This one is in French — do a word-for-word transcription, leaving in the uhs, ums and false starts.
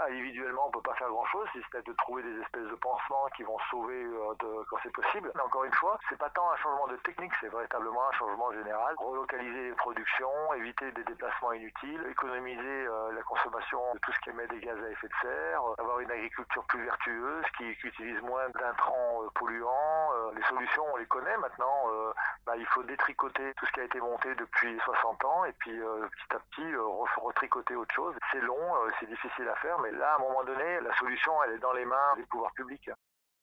individuellement, on peut pas faire grand-chose, si c'est de trouver des espèces de pansements qui vont sauver euh, de, quand c'est possible. Mais encore une fois, c'est pas tant un changement de technique, c'est véritablement un changement général. Relocaliser les productions, éviter des déplacements inutiles, économiser euh, la consommation de tout ce qui émet des gaz à effet de serre, euh, avoir une agriculture plus vertueuse, qui, qui utilise moins d'intrants euh, polluants. Euh, les solutions, on les connaît maintenant. Euh, bah, il faut détricoter tout ce qui a été monté depuis soixante ans et puis euh, petit à petit euh, retricoter autre chose. C'est long, euh, c'est difficile à faire, mais là, à un moment donné, la solution, elle est dans les mains des pouvoirs publics.